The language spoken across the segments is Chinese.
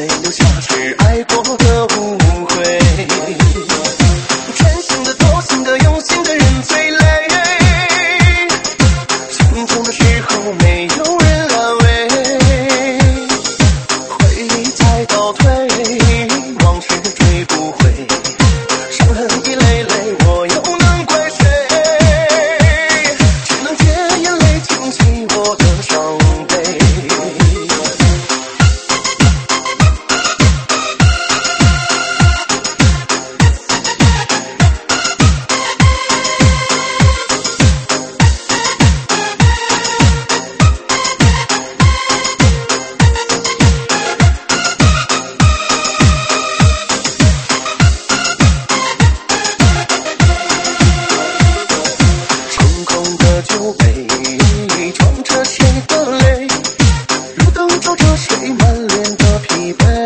泪流下是爱过的误会。真心的、多心的、用心的人最累，心痛的时候没有人安慰，回忆在倒退，往事追不回，伤痕一累累，我又能怪谁？只能借眼泪倾起我的伤悲。酒杯装着谁的泪，路灯照着谁满脸的疲惫，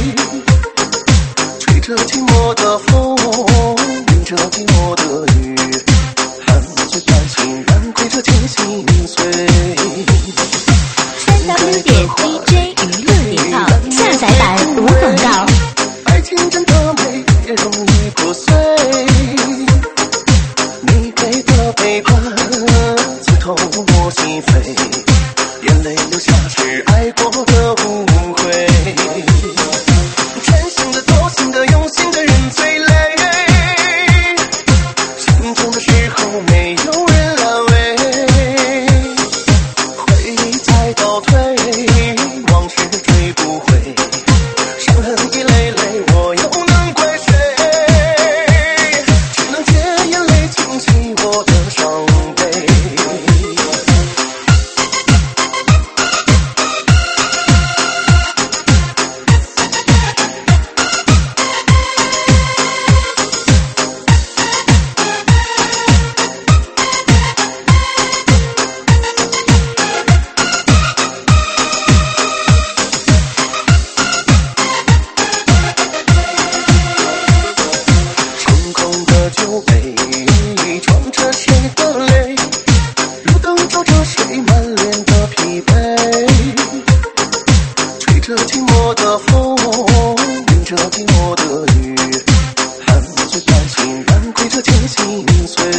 吹着寂寞的风，淋着寂寞的雨，含着感情染归着情心碎。 3w.dj娱乐.com下载版无广告。 爱情真的美，也容易破碎，你给的背叛痛我心扉，眼泪流下是爱过的误会。真心的、多心的、用心的人最累，心痛的时候没有人安慰，回忆在倒退，往事追不回，伤痕一累累，我又能怪谁？只能借眼泪倾起我的伤悲。酒杯装着谁的泪，路灯照着谁满脸的疲惫，吹着寂寞的风，淋着寂寞的雨，含着感情染归着情心碎。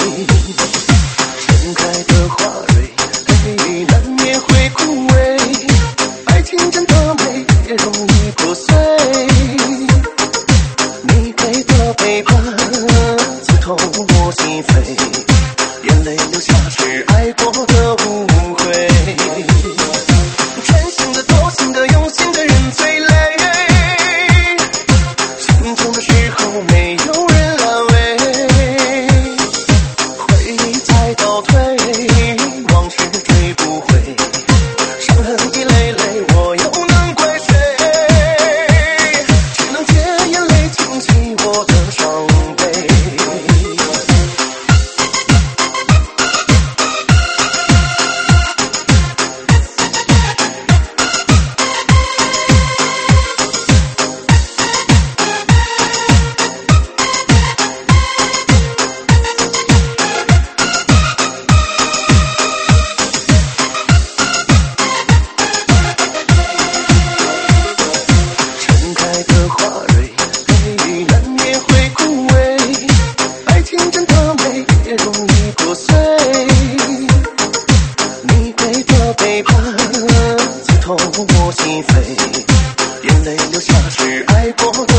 盛开的花蕊，难免会枯萎，爱情真的美，也容易破碎，你给的背叛痛我心扉，眼泪流下是爱过的误会。真心的、多心的、用心的人最累，心痛的时候没有人安慰，回忆在倒退，往事追不回，伤痕一累累，我又能怪谁？只能借眼泪倾起我的伤悲。盛开的花蕊，难免会枯萎，爱情真的美，也容易破碎，你给的背叛刺痛我心扉，眼泪流下是爱过的